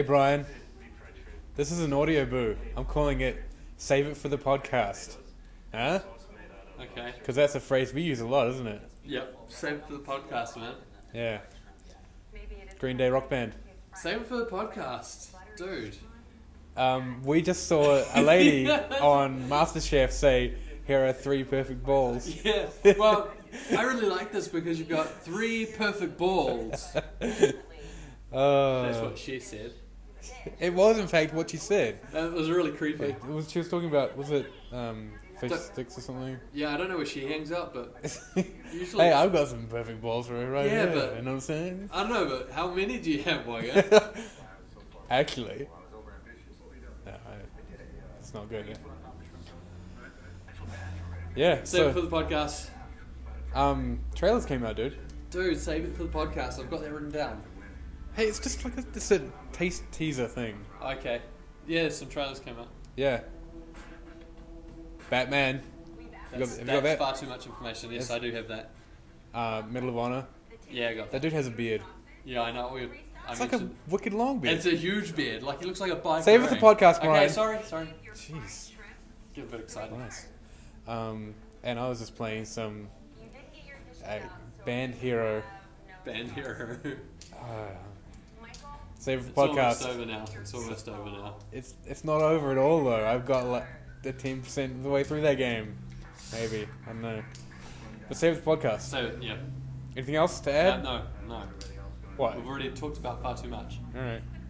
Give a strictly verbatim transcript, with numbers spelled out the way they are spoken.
Hey Brian, this is an audio boo. I'm calling it "Save it for the podcast." Huh? Okay. Because that's a phrase we use a lot, isn't it? Yep. Save it for the podcast, man. Yeah. Green Day rock band. Save it for the podcast, dude. Um, we just saw a lady on MasterChef say, "Here are three perfect balls." Yeah. Well, I really like this because you've got three perfect balls. Uh, That's what she said. It was, in fact, what she said. That was really creepy. Like, it was, she was talking about, was it um, fish Don't- sticks or something? Yeah, I don't know where she hangs out, but usually. Hey, I've got some perfect balls right, right Yeah, here. but- You know what I'm saying? I don't know, but how many do you have, Wagga? Actually, no, I, it's not good. Yeah, Save so it for the podcast. um, trailers came out, dude. Dude, save it for the podcast. I've got that written down. Hey, it's just like a, it's a taste teaser thing. Okay. Yeah, some trailers came out. Yeah. Batman, That's, have you got that's that? far too much information. Yes, Yes. I do have that. uh, Medal of Honor. Yeah, I got That that. dude has a beard. Yeah, I know. We, I It's like a mentioned- wicked long beard. It's a huge beard. Like, he looks like a bike. Save it for the podcast, Okay, Brian. sorry, sorry. Jeez, Get a bit excited. nice. Um, and I was just playing some uh, Band Hero. Band hero. Uh, Save it It's for almost podcast. over now. It's almost over now. It's it's not over at all though. I've got like the ten percent of the way through that game. Maybe. I don't know. But save it for podcast. So, yeah. Anything else to Uh, add? no, no. What? We've already talked about far too much. Alright.